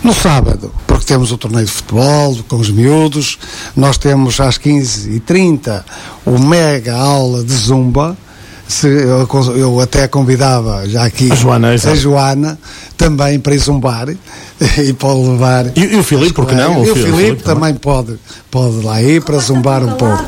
No sábado, porque temos o torneio de futebol com os miúdos, nós temos às 15h30 o mega aula de zumba. Eu até convidava já aqui a Joana também para ir zumbar e pode levar. E o Filipe, porque não? E o Filipe também pode lá ir para zumbar um pouco.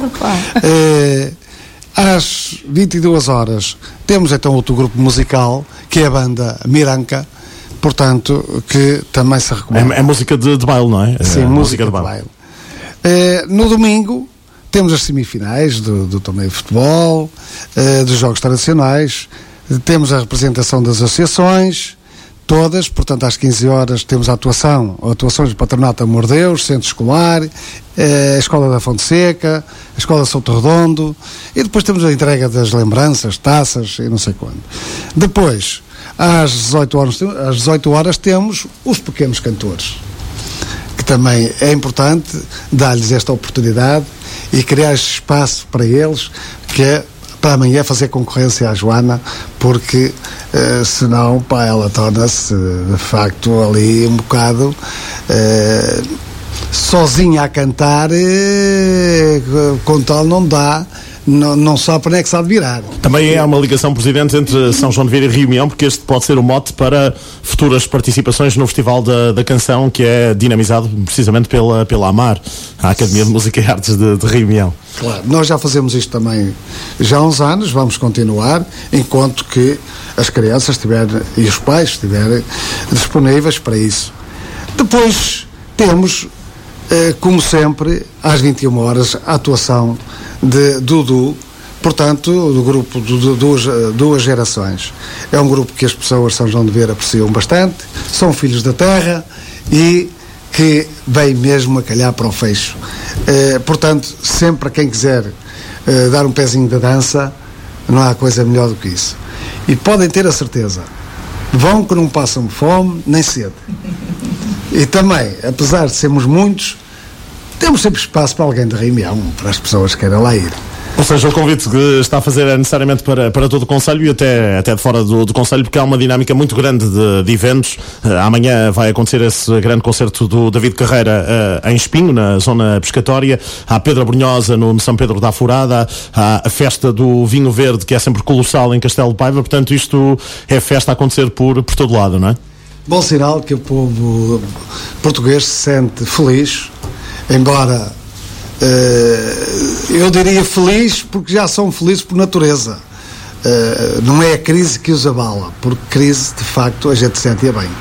Às 22 horas temos então outro grupo musical, que é a banda Miranca, portanto, que também se recomenda. É música de baile, não é? Sim, música de baile. No domingo temos as semifinais do torneio de futebol, dos jogos tradicionais, temos a representação das associações, todas, portanto às 15 horas temos atuações do Patronato Amor de Deus, Centro Escolar, a Escola da Fonte Seca, a Escola de Souto Redondo, e depois temos a entrega das lembranças, taças e não sei quando. Depois, às 18 horas temos os pequenos cantores, que também é importante dar-lhes esta oportunidade e criar este espaço para eles, que é para amanhã fazer concorrência à Joana, porque senão ela torna-se de facto ali um bocado sozinha a cantar, com tal não dá. Não sabe para onde é que se há de virar. Também há uma ligação, Presidente, entre São João de Vieira e Rio Maior, porque este pode ser o mote para futuras participações no Festival da Canção, que é dinamizado precisamente pela AMAR, a Academia de Música e Artes de Rio Maior. Claro, nós já fazemos isto também já há uns anos, vamos continuar, enquanto que as crianças e os pais estiverem disponíveis para isso. Depois temos, como sempre, às 21 horas, a atuação de Dudu, portanto, do grupo de duas gerações. É um grupo que as pessoas de São João de Vieira apreciam bastante, são filhos da terra e que vem mesmo a calhar para o fecho. Portanto, sempre a quem quiser dar um pezinho da dança, não há coisa melhor do que isso. E podem ter a certeza, vão que não passam fome nem sede. E também, apesar de sermos muitos, temos sempre espaço para alguém de Rio Maior, para as pessoas que queiram lá ir. Ou seja, o convite que está a fazer é necessariamente para todo o Concelho e até de fora do Concelho, porque há uma dinâmica muito grande de eventos. Amanhã vai acontecer esse grande concerto do David Carreira em Espinho, na zona pescatória. Há Pedra Brunhosa no São Pedro da Afurada. Há a festa do Vinho Verde, que é sempre colossal, em Castelo de Paiva. Portanto, isto é festa a acontecer por todo lado, não é? Bom sinal que o povo português se sente feliz, embora eu diria feliz porque já são felizes por natureza. Não é a crise que os abala, porque crise de facto a gente sente bem.